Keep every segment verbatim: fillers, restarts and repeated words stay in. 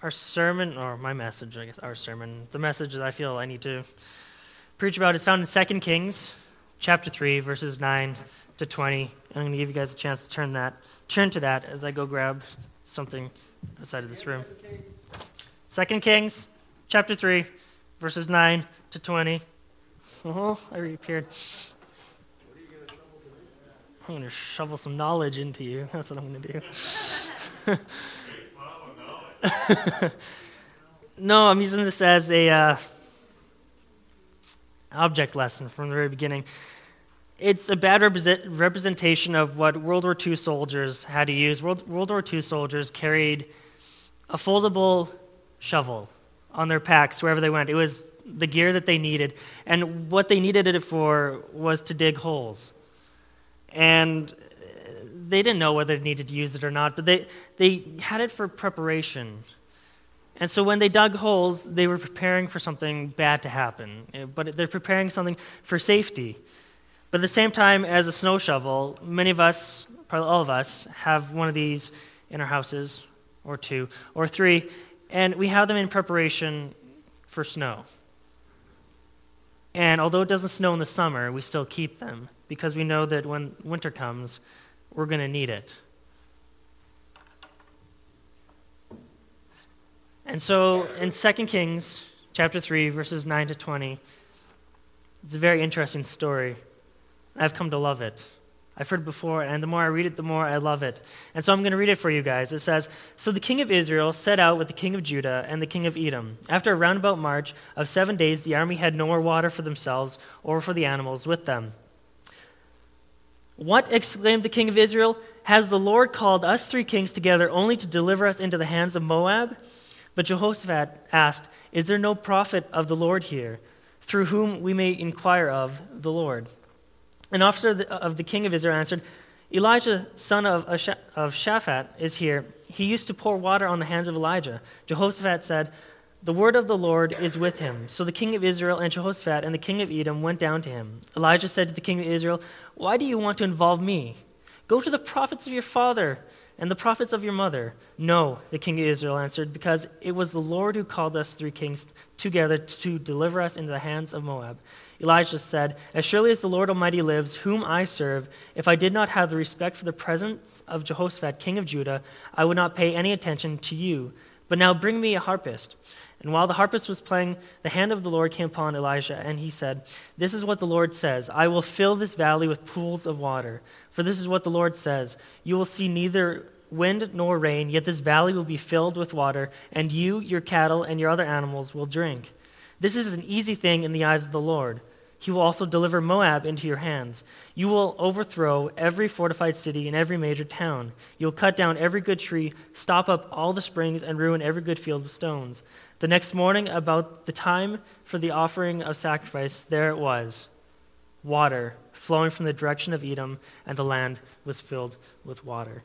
our sermon, or my message, I guess, our sermon, the message that I feel I need to preach about is found in Second Kings, chapter three, verses nine to twenty. I'm going to give you guys a chance to turn that, turn to that as I go grab something outside of this room. Second Kings, chapter three, verses nine to twenty. Oh, I reappeared. I'm going to shovel some knowledge into you. That's what I'm going to do. No, I'm using this as a uh, object lesson from the very beginning. It's a bad represent- representation of what World War Two soldiers had to use. World, World War Two soldiers carried a foldable shovel on their packs wherever they went. It was the gear that they needed, and what they needed it for was to dig holes. And they didn't know whether they needed to use it or not, but they, they had it for preparation. And so when they dug holes, they were preparing for something bad to happen, but they're preparing something for safety. But at the same time as a snow shovel, many of us, probably all of us, have one of these in our houses, or two, or three, and we have them in preparation for snow. And although it doesn't snow in the summer, we still keep them because we know that when winter comes, we're going to need it. And so in Second Kings chapter three, verses nine to twenty, it's a very interesting story. I've come to love it. I've heard it before, and the more I read it, the more I love it. And so I'm going to read it for you guys. It says, "So the king of Israel set out with the king of Judah and the king of Edom. After a roundabout march of seven days, the army had no more water for themselves or for the animals with them. 'What?' exclaimed the king of Israel. 'Has the Lord called us three kings together only to deliver us into the hands of Moab?' But Jehoshaphat asked, 'Is there no prophet of the Lord here, through whom we may inquire of the Lord?' An officer of the king of Israel answered, 'Elijah, son of Shaphat, is here. He used to pour water on the hands of Elijah.' Jehoshaphat said, 'The word of the Lord is with him.' So the king of Israel and Jehoshaphat and the king of Edom went down to him. Elijah said to the king of Israel, 'Why do you want to involve me? Go to the prophets of your father and the prophets of your mother.' 'No,' the king of Israel answered, 'because it was the Lord who called us three kings together to deliver us into the hands of Moab.' Elijah said, 'As surely as the Lord Almighty lives, whom I serve, if I did not have the respect for the presence of Jehoshaphat, king of Judah, I would not pay any attention to you. But now bring me a harpist.' And while the harpist was playing, the hand of the Lord came upon Elijah, and he said, 'This is what the Lord says, I will fill this valley with pools of water. For this is what the Lord says, you will see neither wind nor rain, yet this valley will be filled with water, and you, your cattle, and your other animals will drink. This is an easy thing in the eyes of the Lord. He will also deliver Moab into your hands. You will overthrow every fortified city and every major town. You will cut down every good tree, stop up all the springs, and ruin every good field with stones.' The next morning, about the time for the offering of sacrifice, there it was, water flowing from the direction of Edom, and the land was filled with water."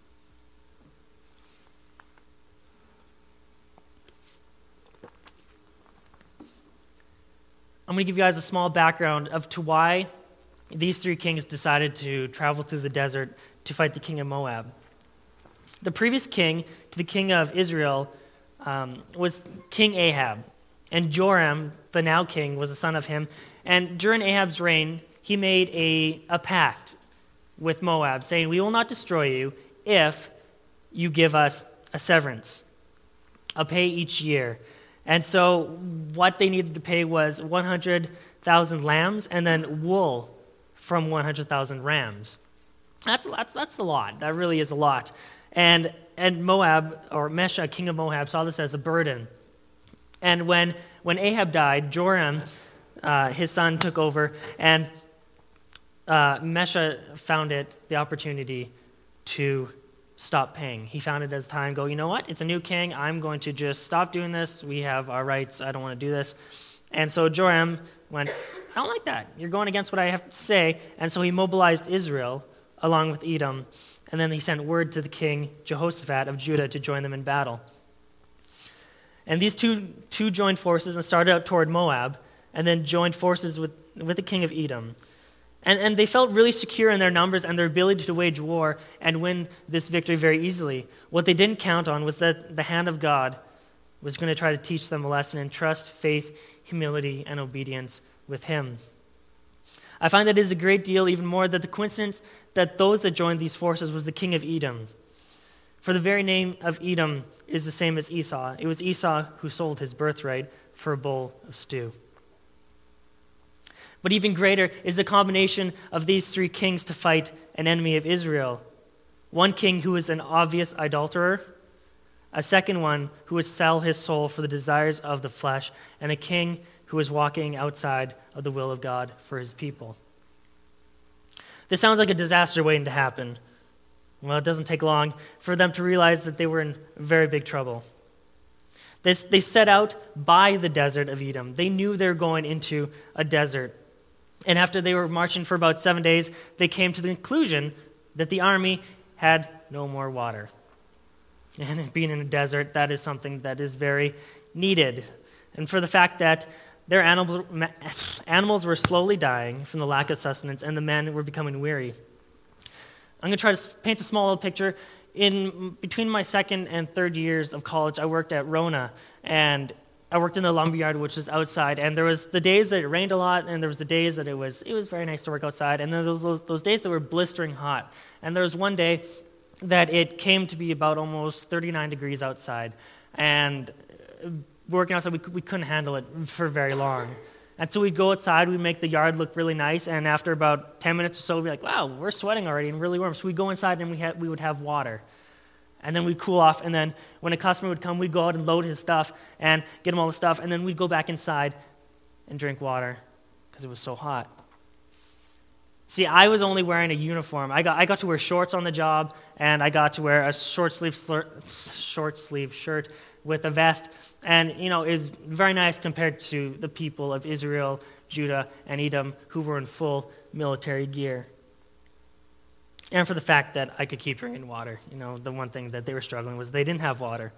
I'm going to give you guys a small background of to why these three kings decided to travel through the desert to fight the king of Moab. The previous king to the king of Israel um, was King Ahab, and Joram, the now king, was a son of him. And during Ahab's reign, he made a, a pact with Moab, saying, "We will not destroy you if you give us a severance, a pay each year." And so what they needed to pay was one hundred thousand lambs and then wool from one hundred thousand rams. That's, that's, that's a lot. That really is a lot. And, and Moab, or Mesha, king of Moab, saw this as a burden. And when, when Ahab died, Joram, uh, his son, took over, and uh, Mesha found it the opportunity to stop paying. He found it as time, go, you know what, it's a new king, I'm going to just stop doing this, we have our rights, I don't want to do this. And so Joram went, I don't like that, you're going against what I have to say, and so he mobilized Israel along with Edom, and then he sent word to the king Jehoshaphat of Judah to join them in battle. And these two, two joined forces and started out toward Moab, and then joined forces with, with the king of Edom. And, and they felt really secure in their numbers and their ability to wage war and win this victory very easily. What they didn't count on was that the hand of God was going to try to teach them a lesson in trust, faith, humility, and obedience with him. I find that it is a great deal, even more, that the coincidence that those that joined these forces was the king of Edom. For the very name of Edom is the same as Esau. It was Esau who sold his birthright for a bowl of stew. But even greater is the combination of these three kings to fight an enemy of Israel. One king who is an obvious idolater, a second one who would sell his soul for the desires of the flesh, and a king who is walking outside of the will of God for his people. This sounds like a disaster waiting to happen. Well, it doesn't take long for them to realize that they were in very big trouble. They, they set out by the desert of Edom. They knew they were going into a desert. And after they were marching for about seven days, they came to the conclusion that the army had no more water. And being in a desert, that is something that is very needed. And for the fact that their animal, animals were slowly dying from the lack of sustenance, and the men were becoming weary. I'm going to try to paint a small little picture. In between my second and third years of college, I worked at Rona, and I worked in the lumberyard, which is outside. And there was the days that it rained a lot, and there was the days that it was it was very nice to work outside. And then there was those, those days that were blistering hot. And there was one day that it came to be about almost thirty-nine degrees outside, and working outside, we, we couldn't handle it for very long. And so we'd go outside, we'd make the yard look really nice, and after about ten minutes or so, we'd be like, wow, we're sweating already and really warm. So we'd go inside and we had, we would have water. And then we'd cool off, and then when a customer would come, we'd go out and load his stuff and get him all the stuff, and then we'd go back inside and drink water because it was so hot. See, I was only wearing a uniform. I got I got to wear shorts on the job, and I got to wear a short sleeve short sleeve shirt with a vest, and you know, it was very nice compared to the people of Israel, Judah, and Edom who were in full military gear. And for the fact that I could keep drinking water. You know, the one thing that they were struggling was they didn't have water.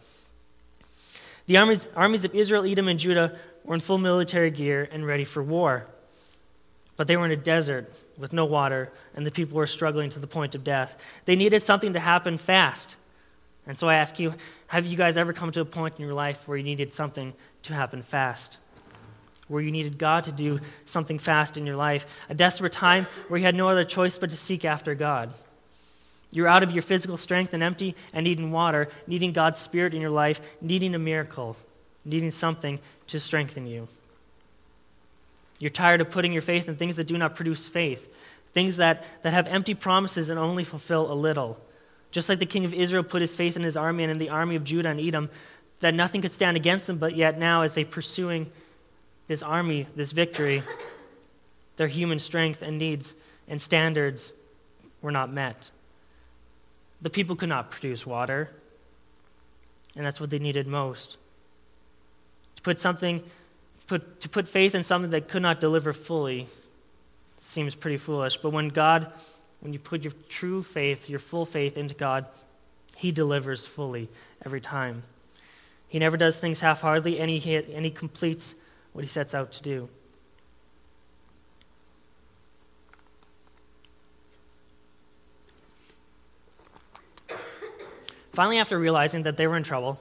The armies armies of Israel, Edom, and Judah were in full military gear and ready for war. But they were in a desert with no water, and the people were struggling to the point of death. They needed something to happen fast. And so I ask you, have you guys ever come to a point in your life where you needed something to happen fast? Where you needed God to do something fast in your life? A desperate time where you had no other choice but to seek after God. You're out of your physical strength and empty and needing water, needing God's Spirit in your life, needing a miracle, needing something to strengthen you. You're tired of putting your faith in things that do not produce faith, things that, that have empty promises and only fulfill a little. Just like the king of Israel put his faith in his army and in the army of Judah and Edom, that nothing could stand against them, but yet now as they're pursuing this army, this victory, their human strength and needs and standards were not met. The people could not produce water, and that's what they needed most. To put something Put, to put faith in something that could not deliver fully seems pretty foolish. But when God, when you put your true faith, your full faith into God, He delivers fully every time. He never does things half-heartedly, and he, and he completes what He sets out to do. Finally, after realizing that they were in trouble,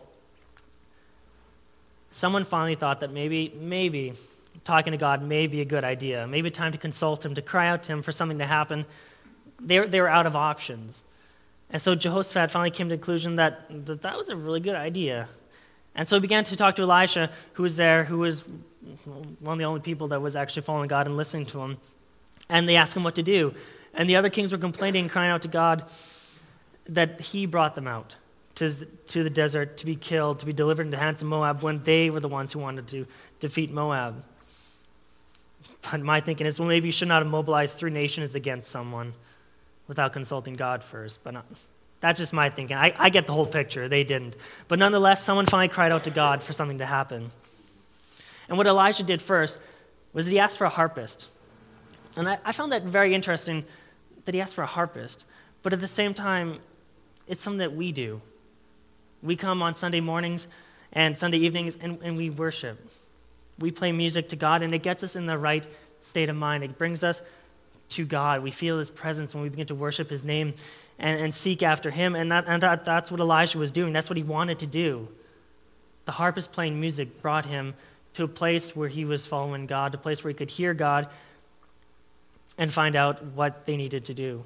someone finally thought that maybe, maybe talking to God may be a good idea. Maybe time to consult Him, to cry out to Him for something to happen. They were, they were out of options. And so Jehoshaphat finally came to the conclusion that, that that was a really good idea. And so he began to talk to Elisha, who was there, who was one of the only people that was actually following God and listening to Him. And they asked him what to do. And the other kings were complaining, crying out to God that He brought them out to, to the desert to be killed, to be delivered into the hands of Moab, when they were the ones who wanted to defeat Moab. But my thinking is, well, maybe you should not have mobilized three nations against someone without consulting God first. But not, that's just my thinking. I, I get the whole picture. They didn't. But nonetheless, someone finally cried out to God for something to happen. And what Elijah did first was that he asked for a harpist. And I, I found that very interesting that he asked for a harpist. But at the same time, it's something that we do. We come on Sunday mornings and Sunday evenings, and, and we worship. We play music to God, and it gets us in the right state of mind. It brings us to God. We feel His presence when we begin to worship His name and, and seek after Him, and, that, and that, that's what Elijah was doing. That's what he wanted to do. the harpist playing music brought him to a place where he was following God, a place where he could hear God and find out what they needed to do.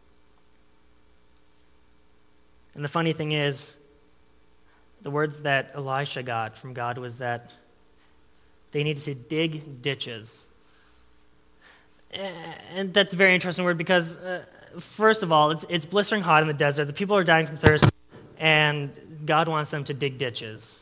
And the funny thing is, the words that Elisha got from God was that they needed to dig ditches. And that's a very interesting word because, uh, first of all, it's, it's blistering hot in the desert. The people are dying from thirst, and God wants them to dig ditches.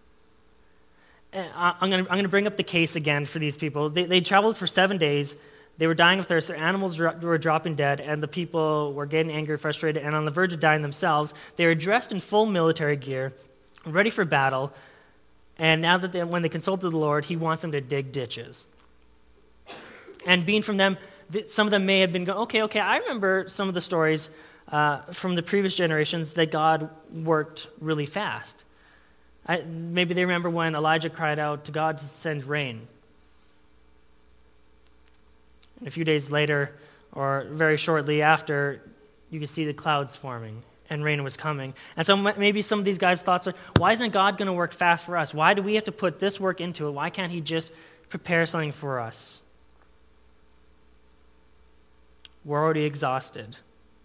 I'm going to I'm going to bring up the case again for these people. They, they traveled for seven days. They were dying of thirst. Their animals were dropping dead, and the people were getting angry, frustrated, and on the verge of dying themselves. They were dressed in full military gear, ready for battle, and now that they, when they consulted the Lord, he wants them to dig ditches. And being from them, some of them may have been going, okay, okay, I remember some of the stories uh, from the previous generations that God worked really fast. I, maybe they remember when Elijah cried out to God to send rain. And a few days later, or very shortly after, you could see the clouds forming and rain was coming. And so maybe some of these guys' thoughts are, why isn't God going to work fast for us? Why do we have to put this work into it? Why can't he just prepare something for us? We're already exhausted.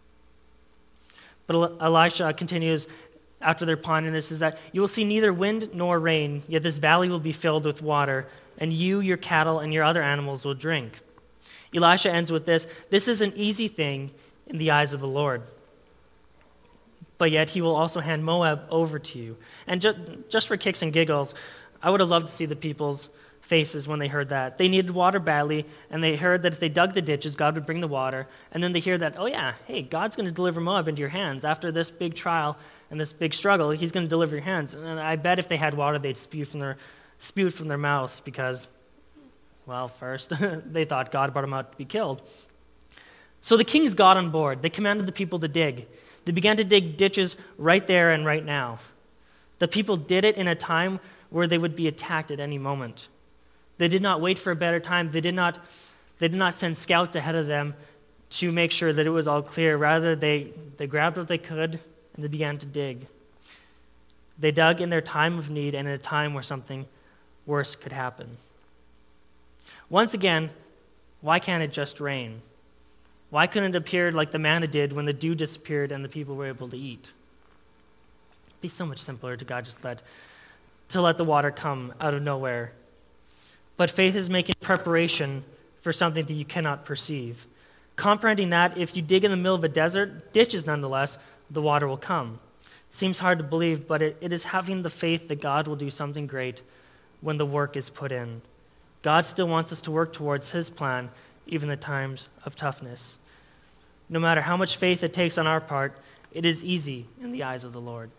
But Elisha continues after they're pondering this, is that you will see neither wind nor rain, yet this valley will be filled with water, and you, your cattle, and your other animals will drink. Elisha ends with this, this is an easy thing in the eyes of the Lord. But yet he will also hand Moab over to you. And just, just for kicks and giggles, I would have loved to see the people's faces when they heard that. They needed water badly, and they heard that if they dug the ditches, God would bring the water. And then they hear that, oh yeah, hey, God's going to deliver Moab into your hands. After this big trial and this big struggle, he's going to deliver your hands. And I bet if they had water, they'd spew from their, spew from their mouths because, well, first, they thought God brought them out to be killed. So the kings got on board. They commanded the people to dig. They began to dig ditches right there and right now. The people did it in a time where they would be attacked at any moment. They did not wait for a better time. They did not, they did not send scouts ahead of them to make sure that it was all clear. Rather, they, they grabbed what they could and they began to dig. They dug in their time of need and in a time where something worse could happen. Once again, why can't it just rain? Why couldn't it appear like the manna did when the dew disappeared and the people were able to eat? It'd be so much simpler to God just let, to let the water come out of nowhere. But faith is making preparation for something that you cannot perceive. Comprehending that if you dig in the middle of a desert, ditches nonetheless, the water will come. Seems hard to believe, but it, it is having the faith that God will do something great when the work is put in. God still wants us to work towards his plan, even in the times of toughness. No matter how much faith it takes on our part, it is easy in the eyes of the Lord.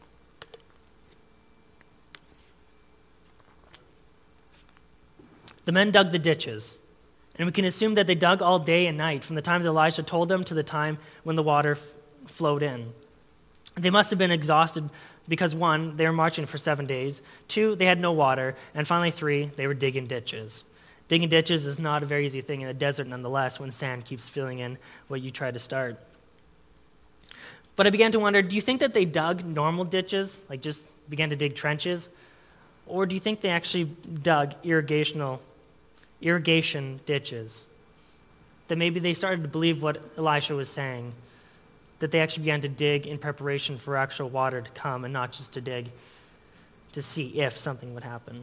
The men dug the ditches, and we can assume that they dug all day and night from the time that Elisha told them to the time when the water f- flowed in. They must have been exhausted because, one, they were marching for seven days, two, they had no water, and finally, three, they were digging ditches. Digging ditches is not a very easy thing in a desert nonetheless when sand keeps filling in what you try to start. But I began to wonder, do you think that they dug normal ditches, like just began to dig trenches? Or do you think they actually dug irrigational, irrigation ditches? That maybe they started to believe what Elisha was saying, that they actually began to dig in preparation for actual water to come and not just to dig to see if something would happen.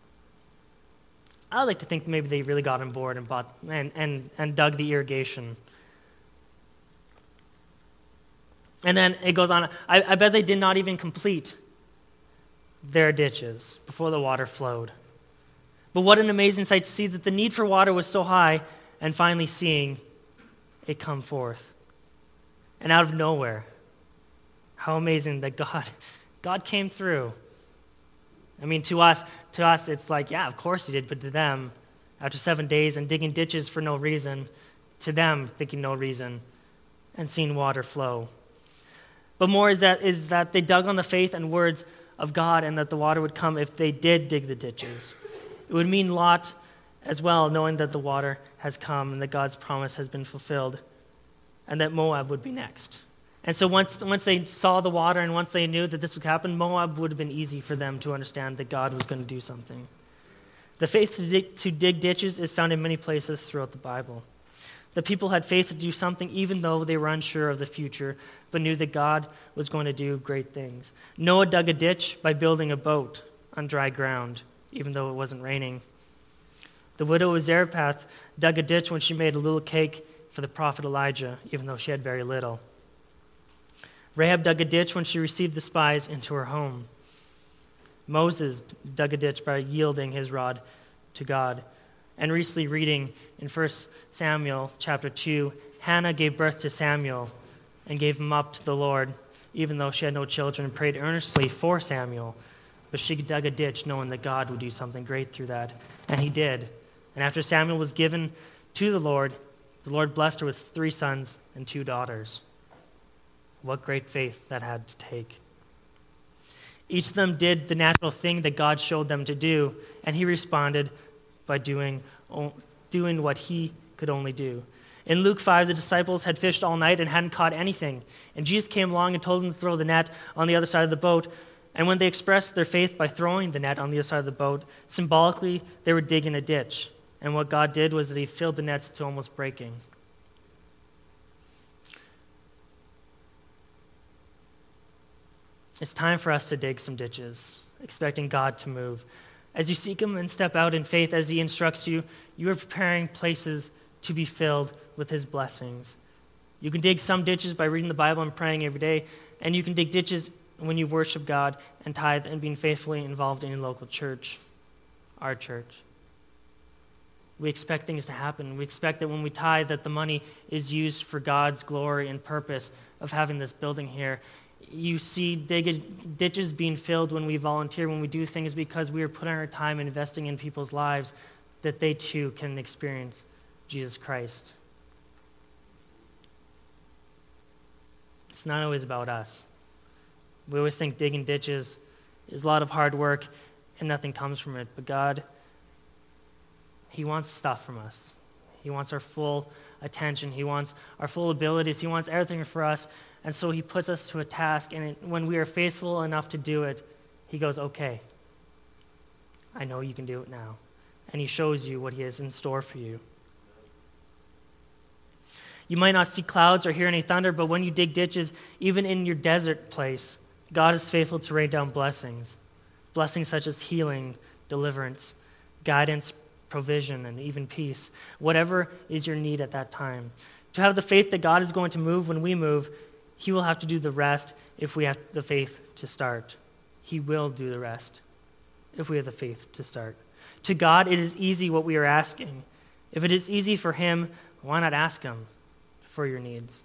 I like to think maybe they really got on board and bought and, and, and dug the irrigation. And then it goes on. I, I bet they did not even complete their ditches before the water flowed. But what an amazing sight to see that the need for water was so high and finally seeing it come forth. And out of nowhere, how amazing that God, God came through. I mean, to us, to us, it's like, yeah, of course he did, but to them, after seven days and digging ditches for no reason, to them, thinking no reason, and seeing water flow. But more is that is that they dug on the faith and words of God and that the water would come if they did dig the ditches. It would mean Lot as well, knowing that the water has come and that God's promise has been fulfilled, and that Moab would be next. And so once, once they saw the water and once they knew that this would happen, Moab would have been easy for them to understand that God was going to do something. The faith to dig, to dig ditches is found in many places throughout the Bible. The people had faith to do something even though they were unsure of the future, but knew that God was going to do great things. Noah dug a ditch by building a boat on dry ground, even though it wasn't raining. The widow of Zarephath dug a ditch when she made a little cake for the prophet Elijah, even though she had very little. Rahab dug a ditch when she received the spies into her home. Moses dug a ditch by yielding his rod to God. And recently reading in First Samuel chapter two, Hannah gave birth to Samuel and gave him up to the Lord, even though she had no children, and prayed earnestly for Samuel. But she dug a ditch knowing that God would do something great through that. And he did. And after Samuel was given to the Lord, the Lord blessed her with three sons and two daughters. What great faith that had to take. Each of them did the natural thing that God showed them to do, and he responded by doing, doing what he could only do. In Luke five, the disciples had fished all night and hadn't caught anything. And Jesus came along and told them to throw the net on the other side of the boat. And when they expressed their faith by throwing the net on the other side of the boat, symbolically, they were digging a ditch. And what God did was that he filled the nets to almost breaking. It's time for us to dig some ditches, expecting God to move. As you seek him and step out in faith as he instructs you, you are preparing places to be filled with his blessings. You can dig some ditches by reading the Bible and praying every day, and you can dig ditches when you worship God and tithe and being faithfully involved in your local church, our church. We expect things to happen. We expect that when we tithe that the money is used for God's glory and purpose of having this building here. You see dig- ditches being filled when we volunteer, when we do things because we are putting our time investing in people's lives that they too can experience Jesus Christ. It's not always about us. We always think digging ditches is a lot of hard work and nothing comes from it. But God, he wants stuff from us. He wants our full attention. He wants our full abilities. He wants everything for us. And so he puts us to a task, and it, when we are faithful enough to do it, he goes, okay, I know you can do it now. And he shows you what he has in store for you. You might not see clouds or hear any thunder, but when you dig ditches, even in your desert place, God is faithful to rain down blessings. Blessings such as healing, deliverance, guidance, provision, and even peace. Whatever is your need at that time. To have the faith that God is going to move when we move, he will have to do the rest if we have the faith to start. He will do the rest if we have the faith to start. To God, it is easy what we are asking. If it is easy for him, why not ask him for your needs?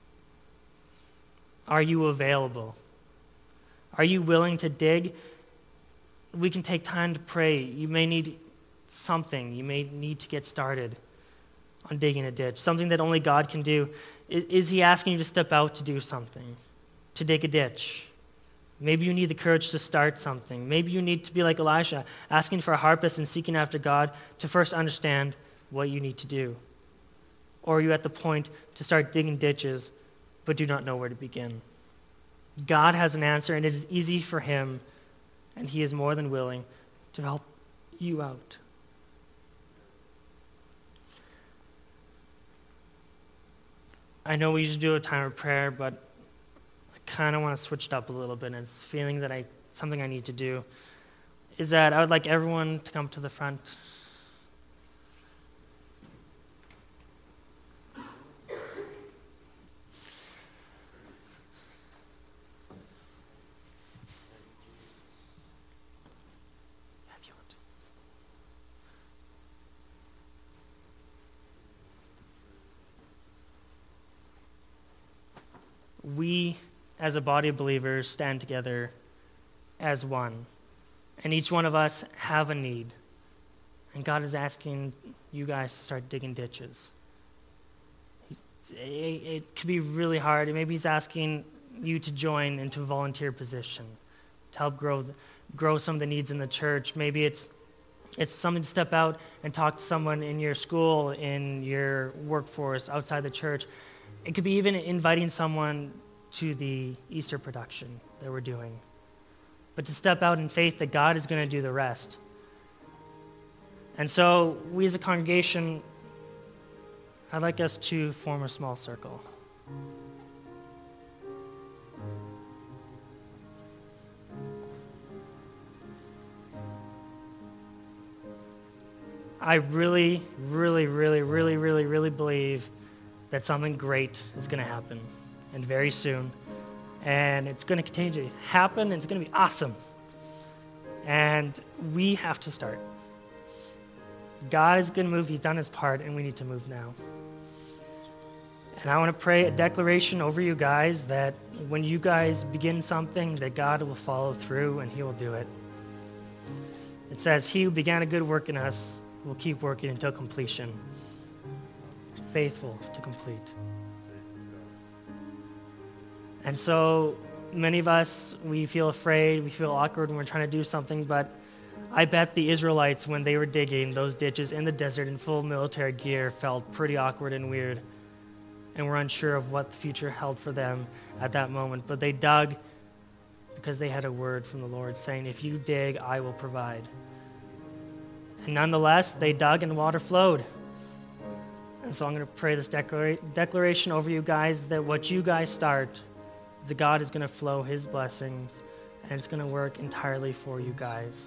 Are you available? Are you willing to dig? We can take time to pray. You may need something. You may need to get started on digging a ditch, something that only God can do. Is he asking you to step out to do something, to dig a ditch? Maybe you need the courage to start something. Maybe you need to be like Elisha, asking for a harvest and seeking after God to first understand what you need to do. Or are you at the point to start digging ditches but do not know where to begin? God has an answer, and it is easy for him, and he is more than willing to help you out. I know we usually do a time of prayer, but I kind of want to switch it up a little bit, and it's feeling that I something I need to do is that I would like everyone to come to the front. We, as a body of believers, stand together as one. And each one of us have a need. And God is asking you guys to start digging ditches. It, it could be really hard. Maybe he's asking you to join into a volunteer position to help grow grow some of the needs in the church. Maybe it's it's something to step out and talk to someone in your school, in your workforce, outside the church. It could be even inviting someone to the Easter production that we're doing, but to step out in faith that God is going to do the rest. And so we as a congregation, I'd like us to form a small circle. I really, really, really, really, really, really believe that something great is going to happen, and very soon. And it's going to continue to happen, and it's going to be awesome. And we have to start. God is going to move. He's done his part, and we need to move now. And I want to pray a declaration over you guys that when you guys begin something, that God will follow through, and he will do it. It says, he who began a good work in us will keep working until completion. Faithful to complete. And so many of us, we feel afraid, we feel awkward when we're trying to do something, but I bet the Israelites, when they were digging those ditches in the desert in full military gear, felt pretty awkward and weird, and were unsure of what the future held for them at that moment. But they dug because they had a word from the Lord saying, if you dig, I will provide. And nonetheless, they dug and water flowed. And so I'm going to pray this declara- declaration over you guys that what you guys start, the God is going to flow his blessings, and it's going to work entirely for you guys.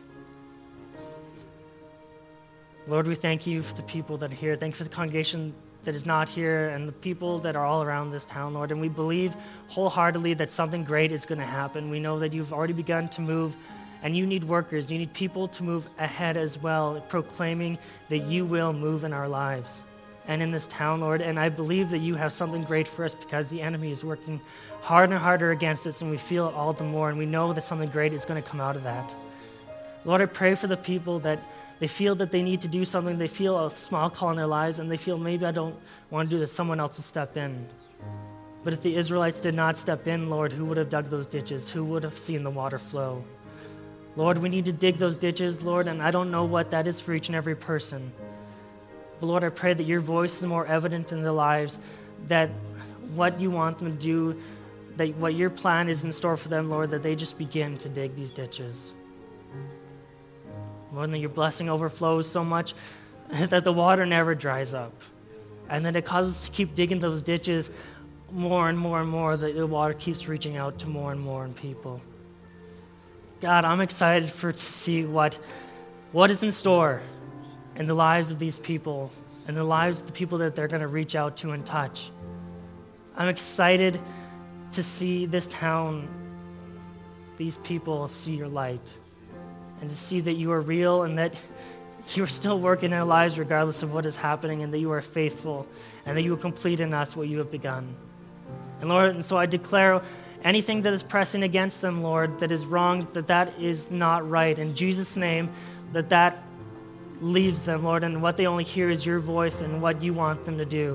Lord, we thank you for the people that are here. Thank you for the congregation that is not here and the people that are all around this town, Lord. And we believe wholeheartedly that something great is going to happen. We know that you've already begun to move, and you need workers. You need people to move ahead as well, proclaiming that you will move in our lives and in this town, Lord. And I believe that you have something great for us because the enemy is working harder and harder against us, and we feel it all the more, and we know that something great is going to come out of that. Lord, I pray for the people that they feel that they need to do something. They feel a small call in their lives, and they feel maybe I don't want to do this. Someone else will step in. But if the Israelites did not step in, Lord, who would have dug those ditches? Who would have seen the water flow? Lord, we need to dig those ditches, Lord, and I don't know what that is for each and every person. But Lord, I pray that your voice is more evident in their lives, that what you want them to do, that what your plan is in store for them, Lord, that they just begin to dig these ditches. Lord, that your blessing overflows so much that the water never dries up, and that it causes us to keep digging those ditches more and more and more, that the water keeps reaching out to more and more people. God, I'm excited for to see what, what is in store in the lives of these people and the lives of the people that they're going to reach out to and touch. I'm excited to see this town, these people see your light, and to see that you are real and that you are still working in their lives regardless of what is happening, and that you are faithful and that you will complete in us what you have begun. And Lord, and so I declare anything that is pressing against them, Lord, that is wrong, that that is not right. In Jesus' name, that that leaves them, Lord, and what they only hear is your voice and what you want them to do.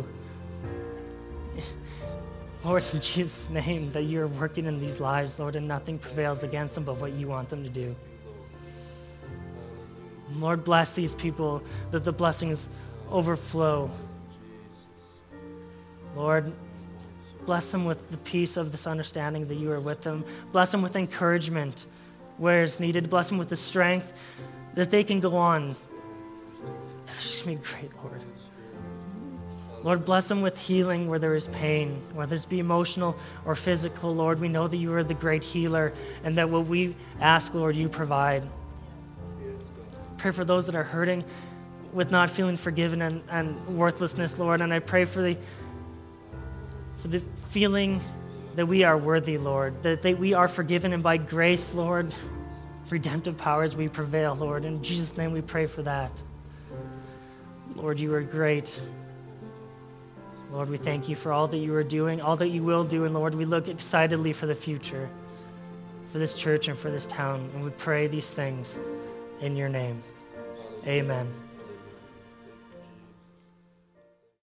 Lord, in Jesus' name, that you're working in these lives, Lord, and nothing prevails against them but what you want them to do. Lord, bless these people, that the blessings overflow. Lord, bless them with the peace of this understanding that you are with them. Bless them with encouragement where it's needed. Bless them with the strength that they can go on. This is going to be great, Lord. Lord, bless them with healing where there is pain, whether it's be emotional or physical. Lord, we know that you are the great healer, and that what we ask, Lord, you provide. Pray for those that are hurting with not feeling forgiven and, and worthlessness, Lord. And I pray for the for the feeling that we are worthy, Lord, that they, we are forgiven, and by grace, Lord, redemptive powers we prevail, Lord. In Jesus' name we pray for that. Lord, you are great. Lord, we thank you for all that you are doing, all that you will do, and Lord, we look excitedly for the future, for this church and for this town, and we pray these things in your name. Amen.